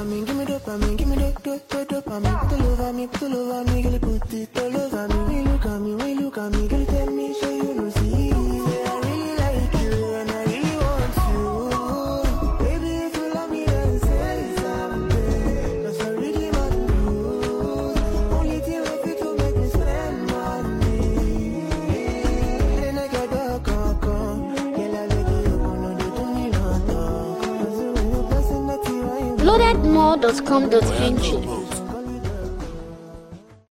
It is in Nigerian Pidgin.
dopamine, give me dopamine, give me dopamine. Put all over me, girl, put it all over me. When you look at me, girl, tell me, so you know see. I really like you and I really want you. Baby, if you love me, then say something. 'Cause I really want you. Only thing I feel to make me spend money. Then I get the come. Girl, I let you open on the do me not talk. 'Cause when you're passing that you Loadedmore.com.ng